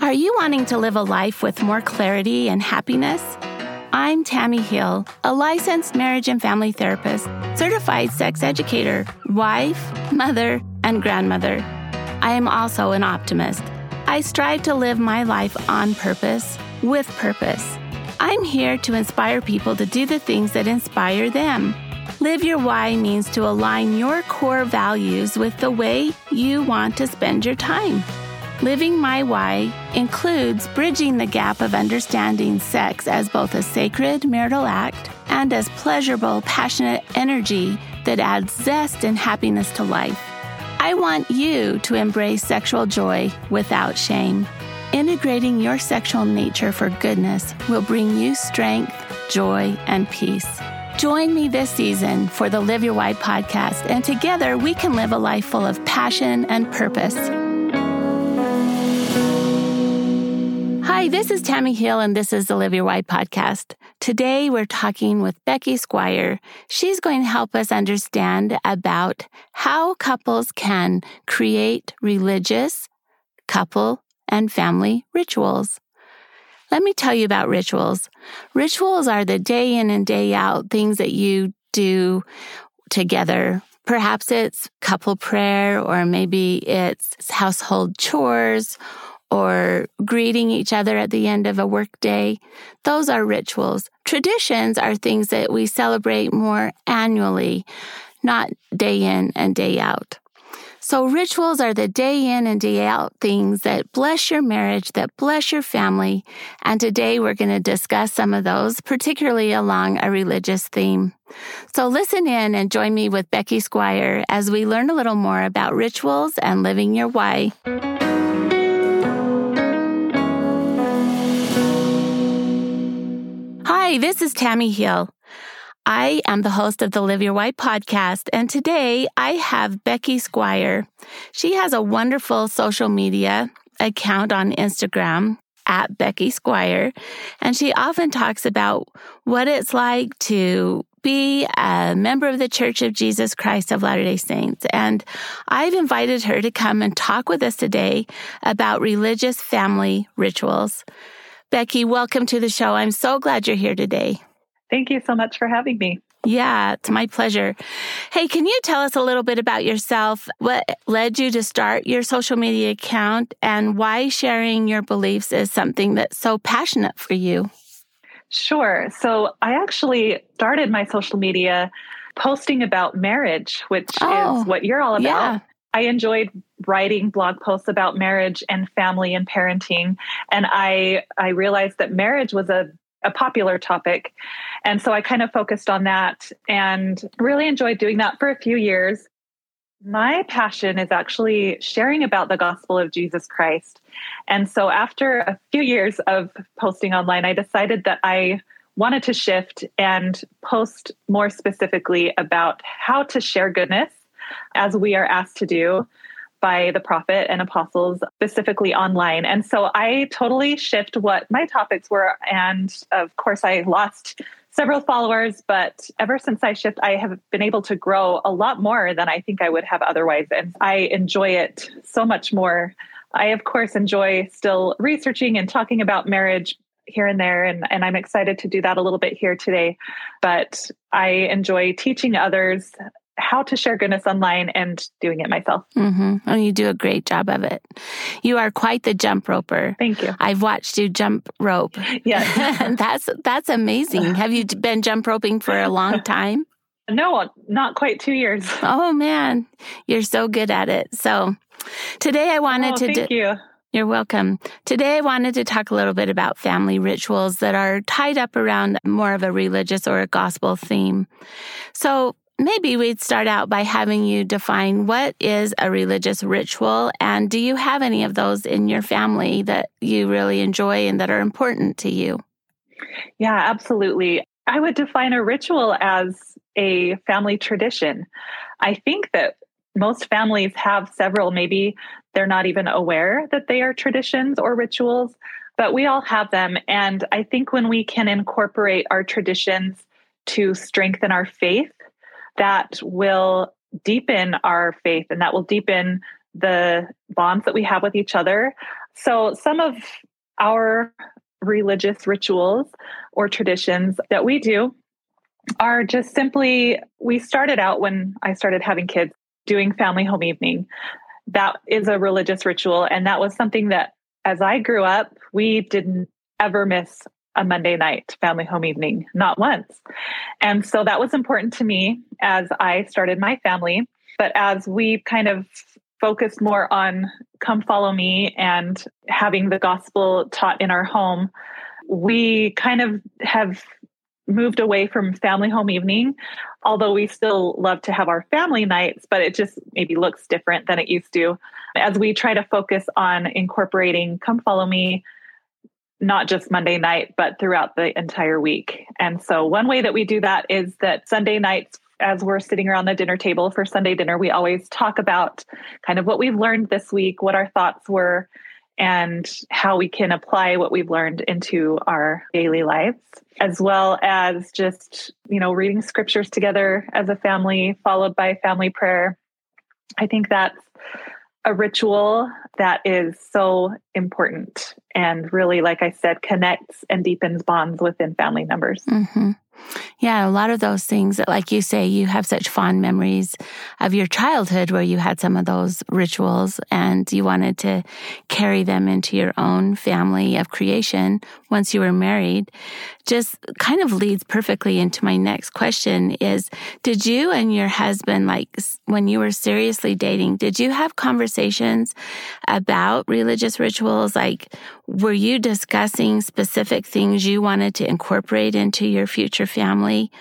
Are you wanting to live a life with more clarity and happiness? I'm Tammy Hill, a licensed marriage and family therapist, certified sex educator, wife, mother, and grandmother. I am also an optimist. I strive to live my life on purpose, with purpose. I'm here to inspire people to do the things that inspire them. Live Your Why means to align your core values with the way you want to spend your time. Living My Why includes bridging the gap of understanding sex as both a sacred marital act and as pleasurable, passionate energy that adds zest and happiness to life. I want you to embrace sexual joy without shame. Integrating your sexual nature for goodness will bring you strength, joy, and peace. Join me this season for the Live Your Why podcast, and together we can live a life full of passion and purpose. Hi, this is Tammy Hill, and this is the Live Your Why podcast. Today, we're talking with Becky Squire. She's going to help us understand about how couples can create religious, couple, and family rituals. Let me tell you about rituals. Rituals are the day in and day out things that you do together. Perhaps it's couple prayer, or maybe it's household chores, or greeting each other at the end of a workday. Those are rituals. Traditions are things that we celebrate more annually, not day in and day out. So rituals are the day in and day out things that bless your marriage, that bless your family. And today we're going to discuss some of those, particularly along a religious theme. So listen in and join me with Becky Squire as we learn a little more about rituals and living your why. Hi, this is Tammy Hill. I am the host of the Live Your Why podcast, and today I have Becky Squire. She has a wonderful social media account on Instagram at Becky Squire, and she often talks about what it's like to be a member of the Church of Jesus Christ of Latter-day Saints. And I've invited her to come and talk with us today about religious family rituals. Becky, welcome to the show. I'm so glad you're here today. Thank you so much for having me. Yeah, it's my pleasure. Hey, can you tell us a little bit about yourself? What led you to start your social media account, and why sharing your beliefs is something that's so passionate for you? Sure. So I actually started my social media posting about marriage, which is what you're all about. Yeah. I enjoyed writing blog posts about marriage and family and parenting. And I realized that marriage was a popular topic. And so I kind of focused on that and really enjoyed doing that for a few years. My passion is actually sharing about the gospel of Jesus Christ. And so after a few years of posting online, I decided that I wanted to shift and post more specifically about how to share goodness, as we are asked to do by the prophet and apostles, specifically online. And so I totally shift what my topics were. And of course, I lost several followers, but ever since I shift, I have been able to grow a lot more than I think I would have otherwise. And I enjoy it so much more. I, of course, enjoy still researching and talking about marriage here and there. And I'm excited to do that a little bit here today. But I enjoy teaching others how to share goodness online and doing it myself. Mm-hmm. Oh, you do a great job of it. You are quite the jump roper. Thank you. I've watched you jump rope. Yes. That's amazing. Have you been jump roping for a long time? No, not quite 2 years. Oh, man. You're so good at it. So today I wanted to... Thank you. You're welcome. Today I wanted to talk a little bit about family rituals that are tied up around more of a religious or a gospel theme. So maybe we'd start out by having you define what is a religious ritual, and do you have any of those in your family that you really enjoy and that are important to you? Yeah, absolutely. I would define a ritual as a family tradition. I think that most families have several. Maybe they're not even aware that they are traditions or rituals, but we all have them. And I think when we can incorporate our traditions to strengthen our faith, that will deepen our faith and that will deepen the bonds that we have with each other. So some of our religious rituals or traditions that we do are just simply, we started out when I started having kids doing family home evening. That is a religious ritual. And that was something that as I grew up, we didn't ever miss a Monday night family home evening, not once. And so that was important to me as I started my family. But as we kind of focused more on come follow me and having the gospel taught in our home, we kind of have moved away from family home evening, although we still love to have our family nights, but it just maybe looks different than it used to as we try to focus on incorporating come follow me, not just Monday night, but throughout the entire week. And so one way that we do that is that Sunday nights, as we're sitting around the dinner table for Sunday dinner, we always talk about kind of what we've learned this week, what our thoughts were, and how we can apply what we've learned into our daily lives, as well as just, reading scriptures together as a family, followed by family prayer. I think that's a ritual that is so important and really, like I said, connects and deepens bonds within family members. Mm-hmm. Yeah, a lot of those things that, like you say, you have such fond memories of your childhood where you had some of those rituals and you wanted to carry them into your own family of creation once you were married. Just kind of leads perfectly into my next question is, did you and your husband, like when you were seriously dating, did you have conversations about religious rituals? Like, were you discussing specific things you wanted to incorporate into your future family?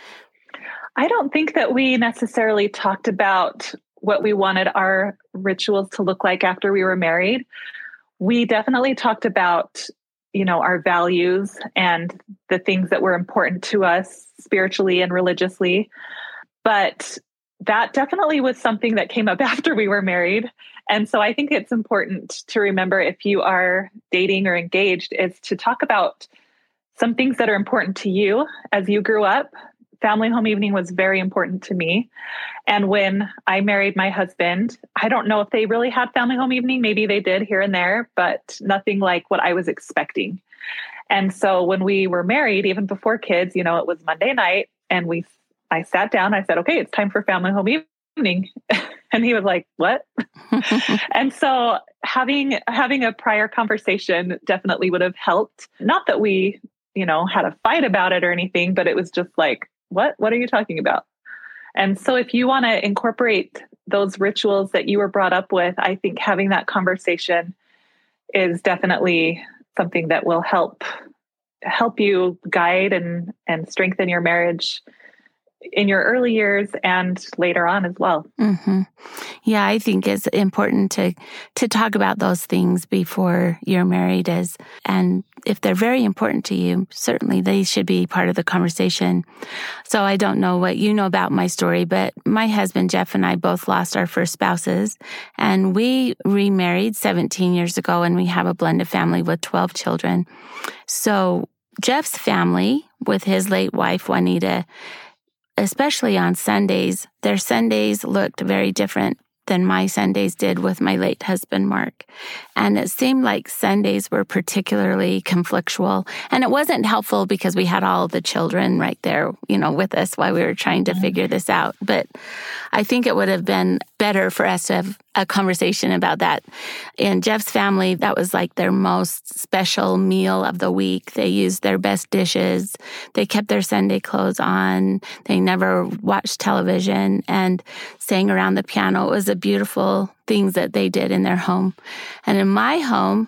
I don't think that we necessarily talked about what we wanted our rituals to look like after we were married. We definitely talked about, our values and the things that were important to us spiritually and religiously. But that definitely was something that came up after we were married. And so I think it's important to remember if you are dating or engaged is to talk about some things that are important to you as you grew up. Family home evening was very important to me. And when I married my husband, I don't know if they really had family home evening. Maybe they did here and there, but nothing like what I was expecting. And so when we were married, even before kids, it was Monday night and I sat down, I said, okay, it's time for family home evening. And he was like, what? And so having a prior conversation definitely would have helped. Not that we, had a fight about it or anything, but it was just like, what are you talking about? And so if you want to incorporate those rituals that you were brought up with, I think having that conversation is definitely something that will help you guide and strengthen your marriage in your early years and later on as well. Mm-hmm. Yeah, I think it's important to talk about those things before you're married, and if they're very important to you, certainly they should be part of the conversation. So I don't know what you know about my story, but my husband, Jeff, and I both lost our first spouses, and we remarried 17 years ago, and we have a blended family with 12 children. So Jeff's family, with his late wife, Juanita, especially on Sundays, their Sundays looked very different than my Sundays did with my late husband, Mark. And it seemed like Sundays were particularly conflictual. And it wasn't helpful because we had all the children right there, with us while we were trying to figure this out. But I think it would have been better for us to have a conversation about that. In Jeff's family, that was like their most special meal of the week. They used their best dishes. They kept their Sunday clothes on. They never watched television and sang around the piano. It was a beautiful things that they did in their home. And in my home,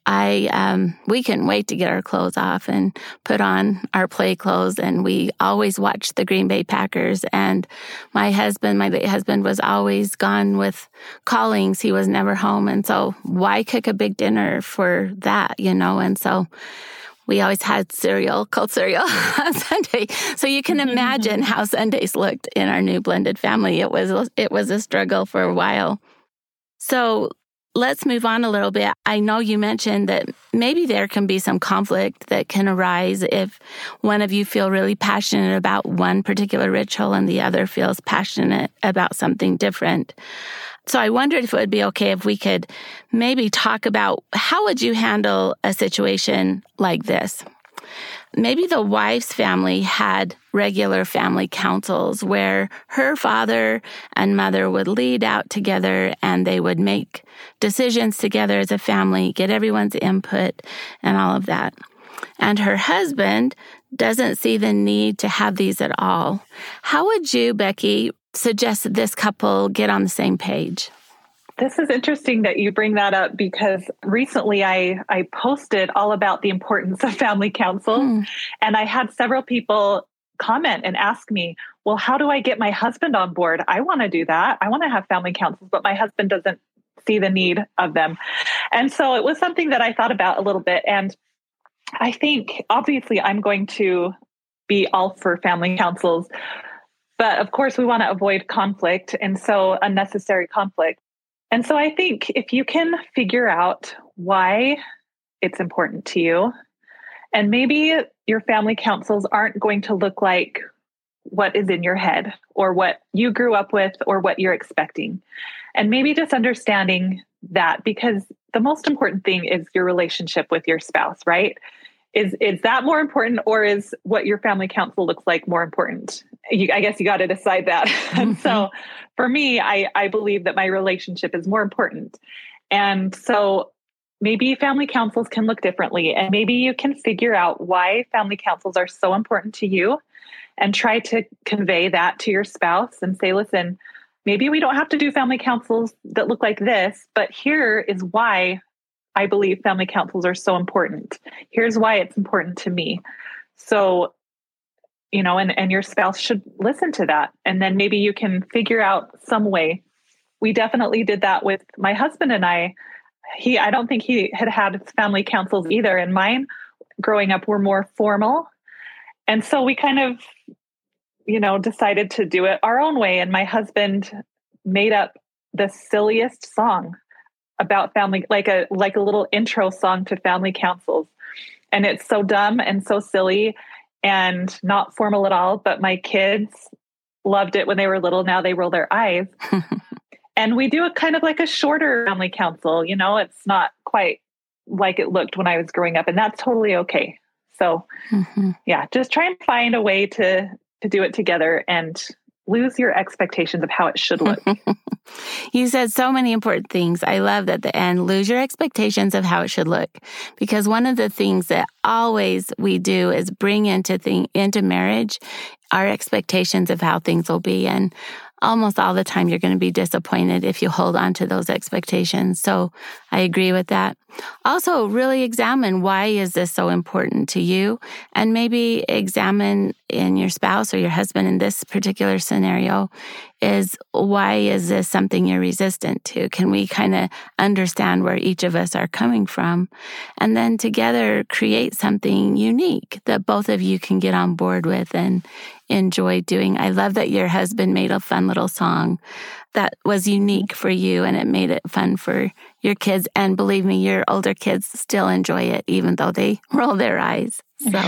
we couldn't wait to get our clothes off and put on our play clothes. And we always watched the Green Bay Packers. And my late husband was always gone with callings. He was never home. And so why cook a big dinner for that, And so we always had cold cereal on Sunday. So you can imagine how Sundays looked in our new blended family. It was a struggle for a while. So let's move on a little bit. I know you mentioned that maybe there can be some conflict that can arise if one of you feel really passionate about one particular ritual and the other feels passionate about something different. So I wondered if it would be okay if we could maybe talk about how would you handle a situation like this? Maybe the wife's family had regular family councils where her father and mother would lead out together and they would make decisions together as a family, get everyone's input and all of that. And her husband doesn't see the need to have these at all. How would you, Becky, suggest that this couple get on the same page? This is interesting that you bring that up because recently I posted all about the importance of family councils, and I had several people comment and ask me, well, how do I get my husband on board? I want to do that. I want to have family councils, but my husband doesn't see the need of them. And so it was something that I thought about a little bit. And I think obviously I'm going to be all for family councils, but of course we want to avoid conflict, and so unnecessary conflict. And so I think if you can figure out why it's important to you, and maybe your family councils aren't going to look like what is in your head or what you grew up with or what you're expecting. And maybe just understanding that, because the most important thing is your relationship with your spouse, right? Is that more important, or is what your family council looks like more important? I guess you got to decide that. And so for me, I believe that my relationship is more important. And so maybe family councils can look differently, and maybe you can figure out why family councils are so important to you and try to convey that to your spouse and say, listen, maybe we don't have to do family councils that look like this, but here is why I believe family councils are so important. Here's why it's important to me. So, and your spouse should listen to that. And then maybe you can figure out some way. We definitely did that with my husband and I. I don't think he had family councils either. And mine growing up were more formal. And so we kind of, decided to do it our own way. And my husband made up the silliest song about family, like a little intro song to family councils. And it's so dumb and so silly and not formal at all. But my kids loved it when they were little. Now they roll their eyes. And we do a kind of like a shorter family council. It's not quite like it looked when I was growing up, and that's totally okay. So just try and find a way to do it together and lose your expectations of how it should look. You said so many important things. I love at the end, lose your expectations of how it should look. Because one of the things that always we do is bring into marriage our expectations of how things will be. And almost all the time you're going to be disappointed if you hold on to those expectations. So I agree with that. Also, really examine, why is this so important to you? And maybe examine in your spouse or your husband in this particular scenario is, why is this something you're resistant to? Can we kind of understand where each of us are coming from? And then together create something unique that both of you can get on board with and enjoy doing. I love that your husband made a fun little song that was unique for you, and it made it fun for your kids. And believe me, your older kids still enjoy it, even though they roll their eyes. So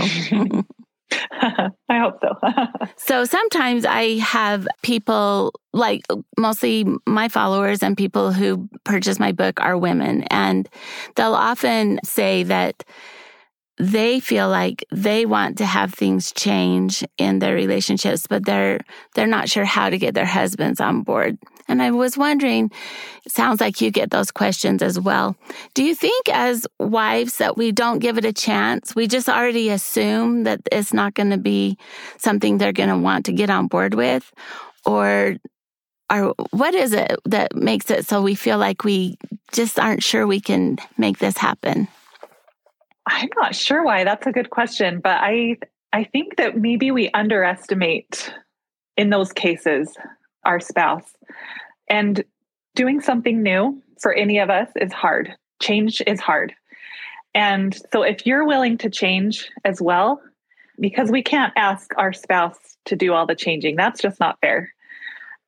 I hope so. So sometimes I have people, like mostly my followers and people who purchase my book are women, and they'll often say that they feel like they want to have things change in their relationships, but they're not sure how to get their husbands on board. And I was wondering, it sounds like you get those questions as well. Do you think as wives that we don't give it a chance? We just already assume that it's not going to be something they're going to want to get on board with? Or what is it that makes it so we feel like we just aren't sure we can make this happen? I'm not sure why. That's a good question. But I think that maybe we underestimate, in those cases, our spouse. And doing something new for any of us is hard. Change is hard. And so if you're willing to change as well, because we can't ask our spouse to do all the changing, that's just not fair.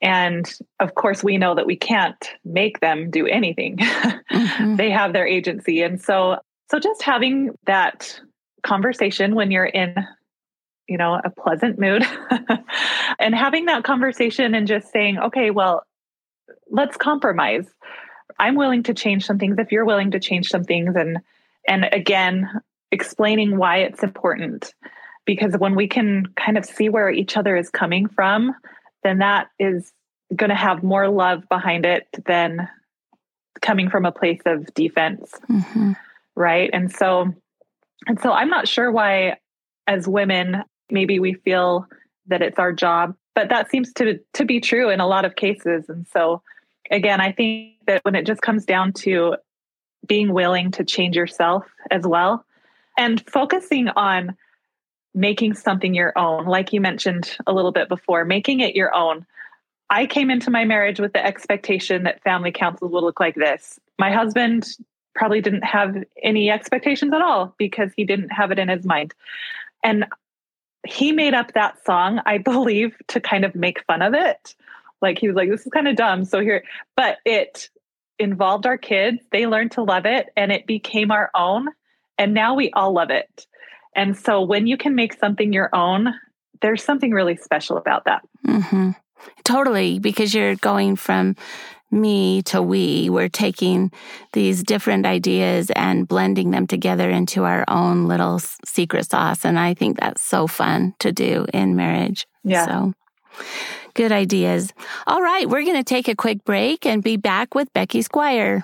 And of course, we know that we can't make them do anything. Mm-hmm. They have their agency. And so just having that conversation when you're in, a pleasant mood and having that conversation and just saying, okay, well, let's compromise. I'm willing to change some things if you're willing to change some things. And again, explaining why it's important, because when we can kind of see where each other is coming from, then that is going to have more love behind it than coming from a place of defense. Mm-hmm. Right. And so I'm not sure why as women, maybe we feel that it's our job, but that seems to be true in a lot of cases. And so again, I think that when it just comes down to being willing to change yourself as well and focusing on making something your own, like you mentioned a little bit before, making it your own. I came into my marriage with the expectation that family councils would look like this. My husband probably didn't have any expectations at all because he didn't have it in his mind. And he made up that song, I believe, to kind of make fun of it. Like he was like, this is kind of dumb. So here, but it involved our kids. They learned to love it and it became our own. And now we all love it. And so when you can make something your own, there's something really special about that. Mm-hmm. Totally. Because you're going from me to we. We're taking these different ideas and blending them together into our own little secret sauce. And I think that's so fun to do in marriage. Yeah. So good ideas. All right. We're going to take a quick break and be back with Becky Squire.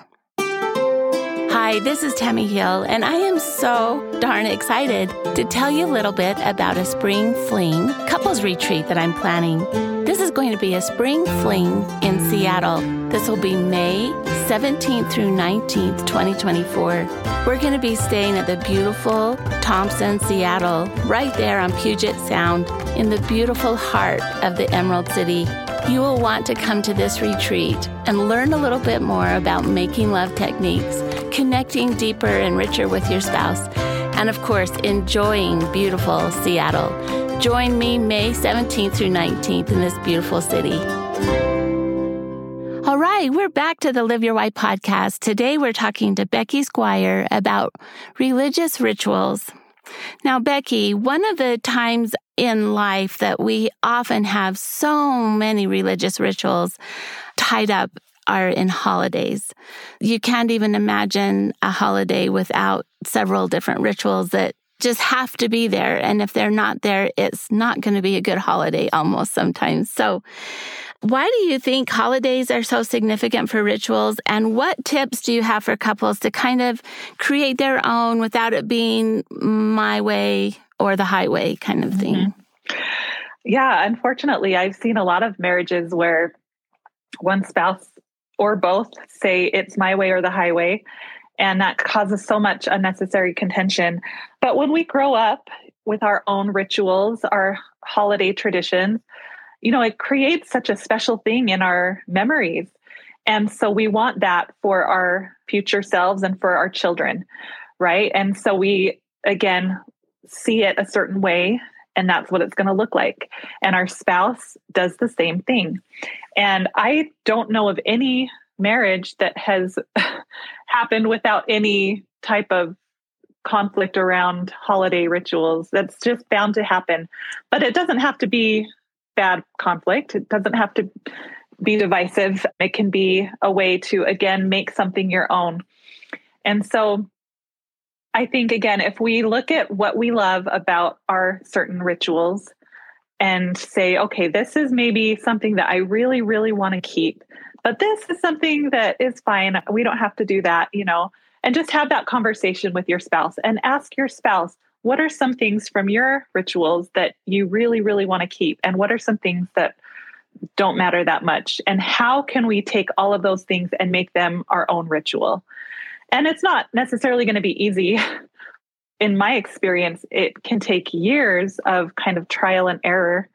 Hi, this is Tammy Hill, and I am so darn excited to tell you a little bit about a spring fling couples retreat that I'm planning. This is going to be a spring fling in Seattle. This will be May 17th through 19th, 2024. We're going to be staying at the beautiful Thompson, Seattle, right there on Puget Sound in the beautiful heart of the Emerald City. You will want to come to this retreat and learn a little bit more about making love techniques, connecting deeper and richer with your spouse, and of course, enjoying beautiful Seattle. Join me May 17th through 19th in this beautiful city. All right, we're back to the Live Your White podcast. Today, we're talking to Becky Squire about religious rituals. Now, Becky, one of the times in life that we often have so many religious rituals tied up are in holidays. You can't even imagine a holiday without several different rituals that just have to be there. And if they're not there, it's not going to be a good holiday almost sometimes. So why do you think holidays are so significant for rituals? And what tips do you have for couples to kind of create their own without it being my way or the highway kind of thing? Mm-hmm. Yeah, unfortunately, I've seen a lot of marriages where one spouse or both say it's my way or the highway, and that causes so much unnecessary contention. But when we grow up with our own rituals, our holiday traditions, it creates such a special thing in our memories. And so we want that for our future selves and for our children, right? And so we, again, see it a certain way, and that's what it's going to look like. And our spouse does the same thing. And I don't know of any marriage that has happened without any type of conflict around holiday rituals. That's just bound to happen. But it doesn't have to be bad conflict. It doesn't have to be divisive. It can be a way to, again, make something your own. And so I think, again, if we look at what we love about our certain rituals and say, okay, this is maybe something that I really, really want to keep, but this is something that is fine. We don't have to do that, and just have that conversation with your spouse and ask your spouse, what are some things from your rituals that you really, really want to keep? And what are some things that don't matter that much? And how can we take all of those things and make them our own ritual? And it's not necessarily going to be easy. In my experience, it can take years of kind of trial and error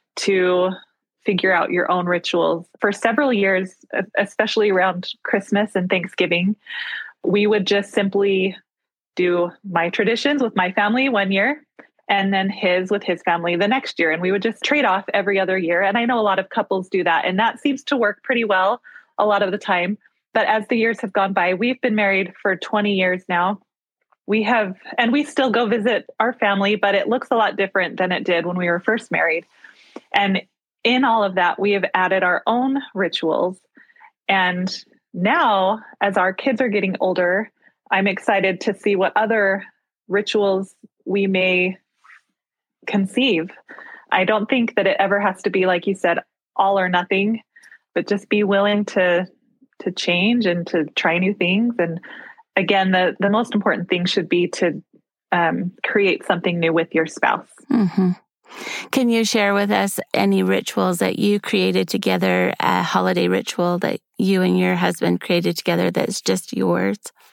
to figure out your own rituals. For several years, especially around Christmas and Thanksgiving, we would just simply do my traditions with my family one year. and then his with his family the next year. And we would just trade off every other year. And I know a lot of couples do that, and that seems to work pretty well a lot of the time. But as the years have gone by, we've been married for 20 years now. And we still go visit our family, but it looks a lot different than it did when we were first married. And in all of that, we have added our own rituals. And now, as our kids are getting older, I'm excited to see what other rituals we may conceive. I don't think that it ever has to be, like you said, all or nothing, but just be willing to change and to try new things. And again, the most important thing should be to create something new with your spouse. Mm-hmm. Can you share with us any rituals that you created together, a holiday ritual that you and your husband created together that's just yours?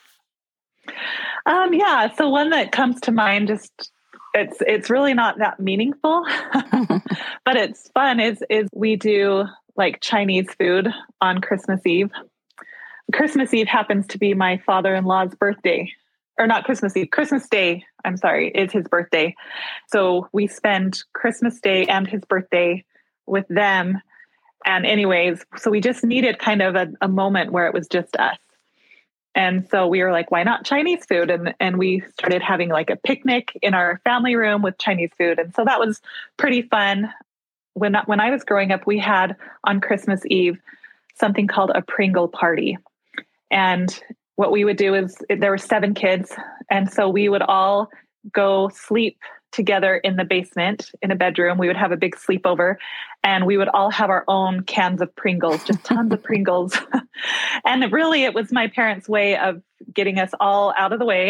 Yeah. So one that comes to mind, it's really not that meaningful, but it's fun, is we do like Chinese food on Christmas Eve. Christmas Eve happens to be my father-in-law's birthday. Or not Christmas Eve, Christmas Day, I'm sorry, is his birthday. So we spend Christmas Day and his birthday with them. And anyways, so we just needed kind of a moment where it was just us. And so we were like, why not Chinese food? And we started having like a picnic in our family room with Chinese food. And so that was pretty fun. When I was growing up, we had on Christmas Eve something called a Pringle party. And what we would do is there were 7 kids. And so we would all go sleep together in the basement in a bedroom. We would have a big sleepover, and we would all have our own cans of Pringles, just tons of Pringles. And really, it was my parents' way of getting us all out of the way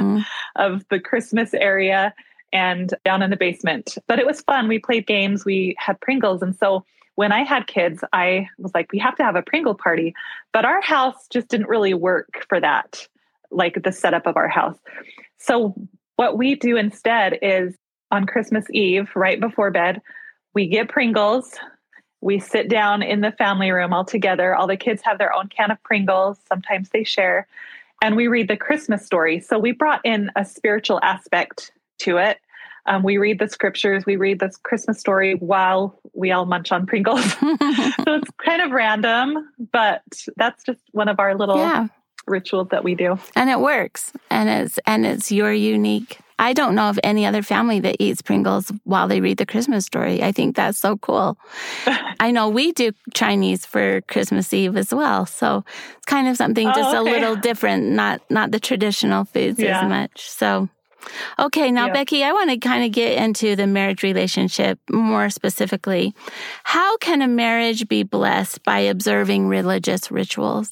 of the Christmas area and down in the basement. But it was fun. We played games. We had Pringles. And so when I had kids, I was like, we have to have a Pringle party. But our house just didn't really work for that, like the setup of our house. So what we do instead is on Christmas Eve, right before bed, we get Pringles. We sit down in the family room all together. All the kids have their own can of Pringles. Sometimes they share. And we read the Christmas story. So we brought in a spiritual aspect to it. We read the scriptures, we read this Christmas story while we all munch on Pringles. So it's kind of random, but that's just one of our little rituals that we do. And it works. And it's your unique. I don't know of any other family that eats Pringles while they read the Christmas story. I think that's so cool. I know we do Chinese for Christmas Eve as well. So it's kind of something just a little different, not the traditional foods as much. So okay, now, Becky, I want to kind of get into the marriage relationship more specifically. How can a marriage be blessed by observing religious rituals?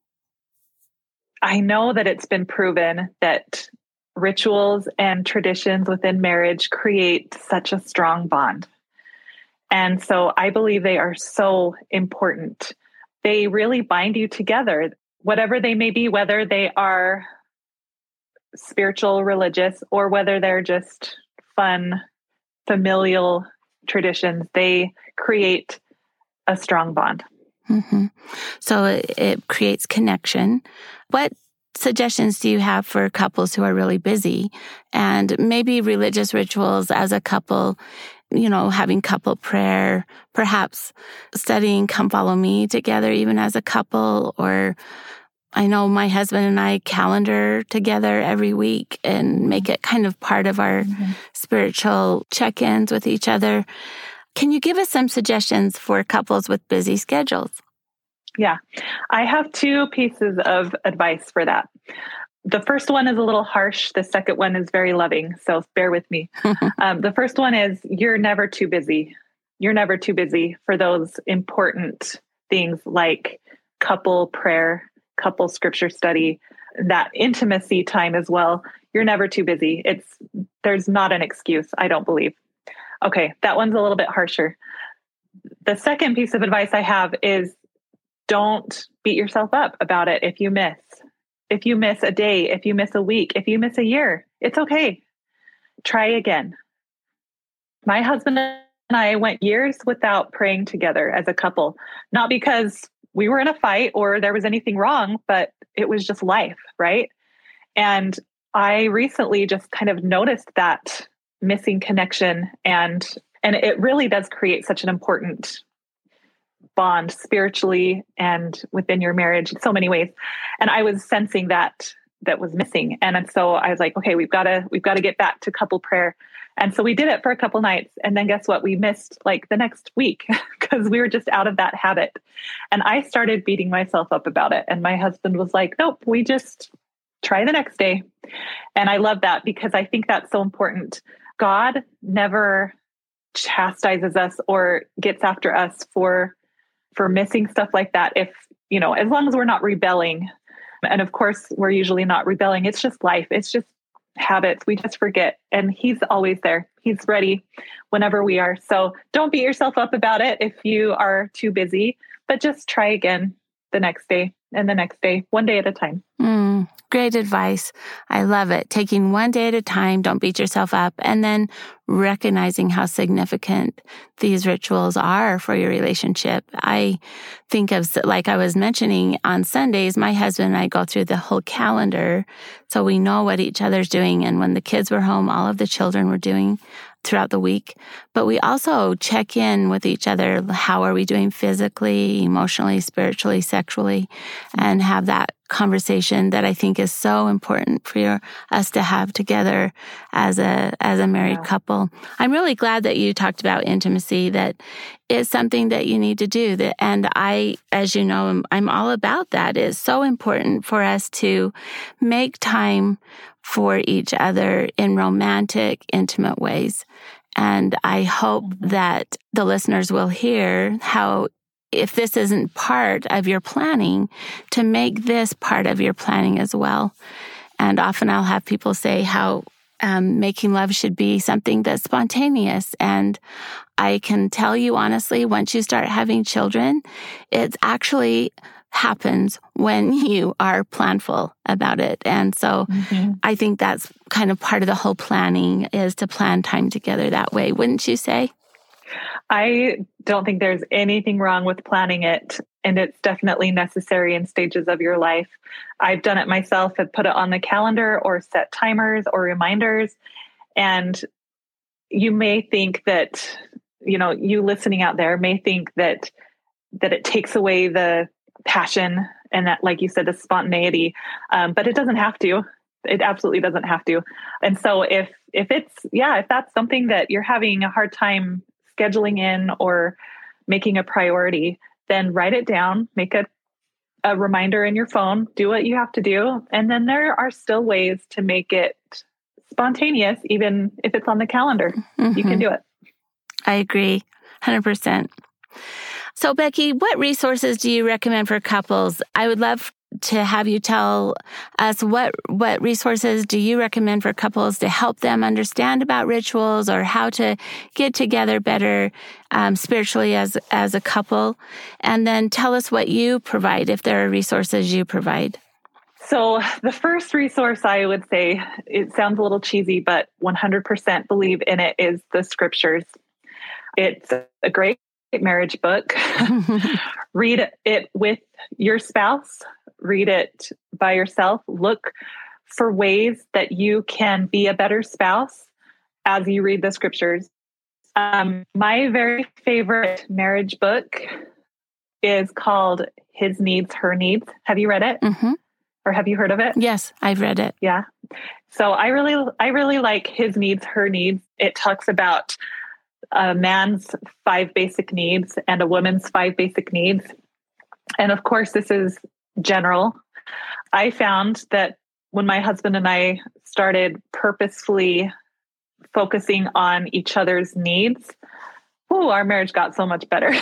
I know that it's been proven that rituals and traditions within marriage create such a strong bond. And so I believe they are so important. They really bind you together, whatever they may be, whether they are spiritual, religious, or whether they're just fun, familial traditions. They create a strong bond. Mm-hmm. So it creates connection. What suggestions do you have for couples who are really busy and maybe religious rituals as a couple, having couple prayer, perhaps studying Come Follow Me together, even as a couple, or I know my husband and I calendar together every week and make it kind of part of our spiritual check-ins with each other. Can you give us some suggestions for couples with busy schedules? Yeah, I have 2 pieces of advice for that. The first one is a little harsh. The second one is very loving. So bear with me. The first one is you're never too busy. You're never too busy for those important things like couple prayer, couple scripture study, that intimacy time as well. You're never too busy. There's not an excuse, I don't believe. Okay, that one's a little bit harsher. The second piece of advice I have is don't beat yourself up about it if you miss. If you miss a day, if you miss a week, if you miss a year, it's okay. Try again. My husband and I went years without praying together as a couple, not because we were in a fight or there was anything wrong, but it was just life, right? And I recently just kind of noticed that missing connection. And it really does create such an important bond spiritually and within your marriage in so many ways. And I was sensing that was missing. And so I was like, okay, we've got to get back to couple prayer. And so we did it for a couple nights. And then guess what? We missed like the next week because we were just out of that habit. And I started beating myself up about it. And my husband was like, nope, we just try the next day. And I love that because I think that's so important. God never chastises us or gets after us for missing stuff like that. If, as long as we're not rebelling. And of course, we're usually not rebelling. It's just life. It's just habits. We just forget. And he's always there. He's ready whenever we are. So don't beat yourself up about it if you are too busy, but just try again the next day and the next day, one day at a time. Great advice. I love it. Taking one day at a time, don't beat yourself up, and then recognizing how significant these rituals are for your relationship. I think of, like I was mentioning, on Sundays, my husband and I go through the whole calendar so we know what each other's doing. And when the kids were home, all of the children were doing throughout the week. But we also check in with each other. How are we doing physically, emotionally, spiritually, sexually, and have that conversation that I think is so important for us to have together as a married couple. I'm really glad that you talked about intimacy, that is something that you need to do. And I, as you know, I'm all about that. It's so important for us to make time for each other in romantic, intimate ways. And I hope that the listeners will hear how, if this isn't part of your planning, to make this part of your planning as well. And often I'll have people say how making love should be something that's spontaneous. And I can tell you honestly, once you start having children, it actually happens when you are planful about it. And so I think that's kind of part of the whole planning, is to plan time together that way. Wouldn't you say? I don't think there's anything wrong with planning it, and it's definitely necessary in stages of your life. I've done it myself and put it on the calendar or set timers or reminders. And you may think that, you listening out there may think that it takes away the passion and that, like you said, the spontaneity, but it doesn't have to. It absolutely doesn't have to. And so if that's something that you're having a hard time scheduling in or making a priority, then write it down, make a reminder in your phone, do what you have to do. And then there are still ways to make it spontaneous, even if it's on the calendar. You can do it. I agree 100%. So Becky, what resources do you recommend for couples? I would love to have you tell us what resources do you recommend for couples to help them understand about rituals, or how to get together better spiritually as a couple. And then tell us what you provide, if there are resources you provide. So the first resource I would say, it sounds a little cheesy, but 100% believe in it, is the scriptures. It's a great marriage book. Read it with your spouse. Read it by yourself. Look for ways that you can be a better spouse as you read the scriptures. My very favorite marriage book is called His Needs, Her Needs. Have you read it? Or have you heard of it? Yes, I've read it. Yeah. So I really like His Needs, Her Needs. It talks about a man's 5 basic needs and a woman's 5 basic needs. And of course, this is general. I found that when my husband and I started purposefully focusing on each other's needs, our marriage got so much better.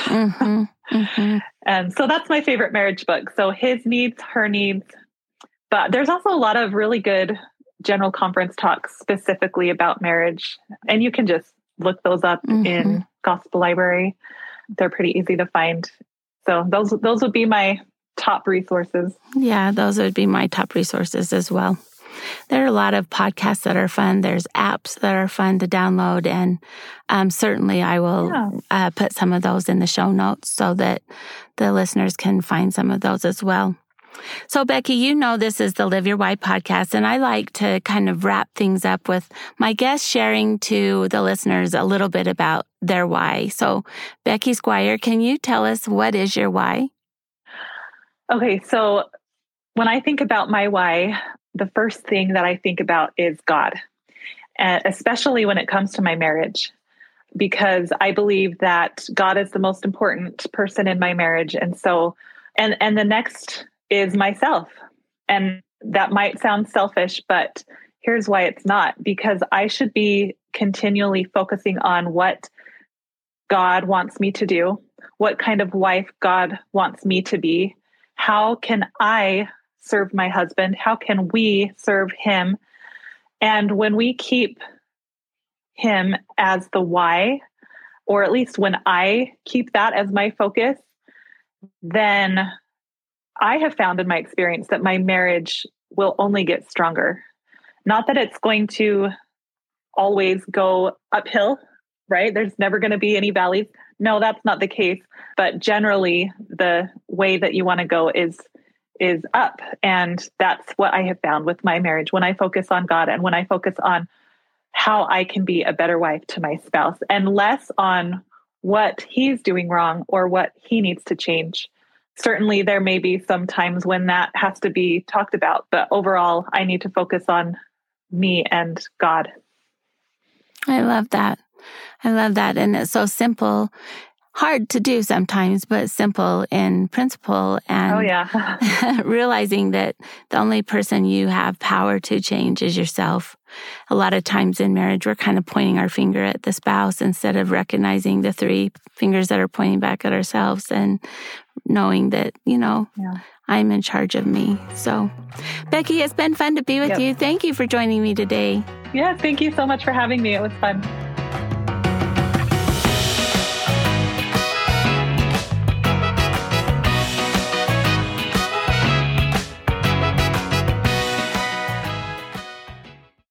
And so that's my favorite marriage book. So His Needs, Her Needs. But there's also a lot of really good general conference talks specifically about marriage. And you can just look those up in Gospel Library. They're pretty easy to find. So those would be my top resources. Yeah, those would be my top resources as well. There are a lot of podcasts that are fun. There's apps that are fun to download. And certainly I will put some of those in the show notes so that the listeners can find some of those as well. So, Becky, you know this is the Live Your Why podcast, and I like to kind of wrap things up with my guests sharing to the listeners a little bit about their why. So, Becky Squire, can you tell us what is your why? Okay, so when I think about my why, the first thing that I think about is God, especially when it comes to my marriage, because I believe that God is the most important person in my marriage. And so, and the next is myself. And that might sound selfish, but here's why it's not, because I should be continually focusing on what God wants me to do, what kind of wife God wants me to be. How can I serve my husband? How can we serve him? And when we keep him as the why, or at least when I keep that as my focus, then I have found in my experience that my marriage will only get stronger. Not that it's going to always go uphill, right? There's never going to be any valleys. No, that's not the case. But generally, the way that you want to go is up. And that's what I have found with my marriage. When I focus on God and when I focus on how I can be a better wife to my spouse and less on what he's doing wrong or what he needs to change. Certainly, there may be some times when that has to be talked about, but overall, I need to focus on me and God. I love that. And it's so simple, hard to do sometimes, but simple in principle. And realizing that the only person you have power to change is yourself. A lot of times in marriage, we're kind of pointing our finger at the spouse instead of recognizing the three fingers that are pointing back at ourselves and knowing that, I'm in charge of me. So, Becky, it's been fun to be with you. Thank you for joining me today. Yeah, thank you so much for having me. It was fun.